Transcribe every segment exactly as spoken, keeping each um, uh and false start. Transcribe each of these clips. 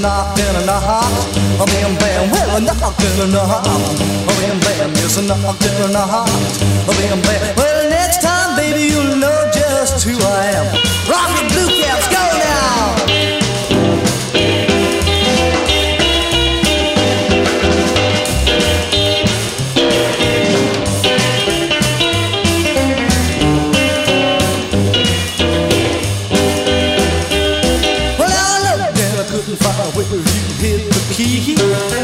knocked and a knocked. A bam bam, well a knocked and a knocked. A bam bam, yes a knocked and a knocked. A bam bam, well next time baby you'll know just who I am. Rocket Blue Caps, go now! Where you hit the key,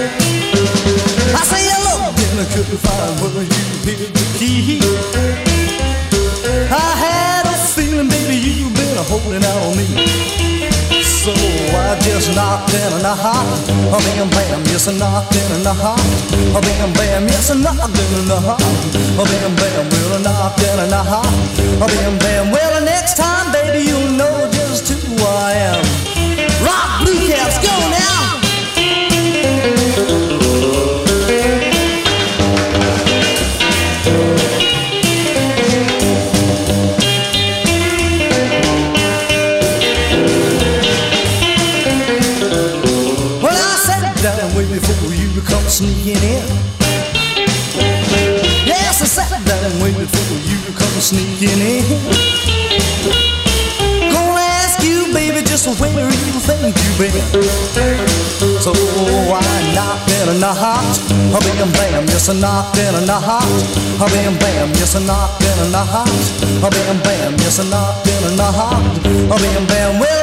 I say hello, and I couldn't find where you hit the key. I had a feeling, baby, you've been holding out on me. So I just knocked and a knocked, a bam bam, yes I knocked and a knocked, a bam bam, yes I knocked and a knocked, a bam bam, well I knocked and a knocked, a bam bam, well the next time, baby, you'll know just who I am. Rock Blue Caps, go now! Well, I sat down way before you come sneaking in. Yes, I sat down way before you come sneaking in. Baby, just where you think you've been. So I knocked and I knocked, a bam bam, yes I knocked and I knocked, a bam bam, yes I knocked and I knocked, a bam bam, yes I knocked and I knocked, a bam bam. Well,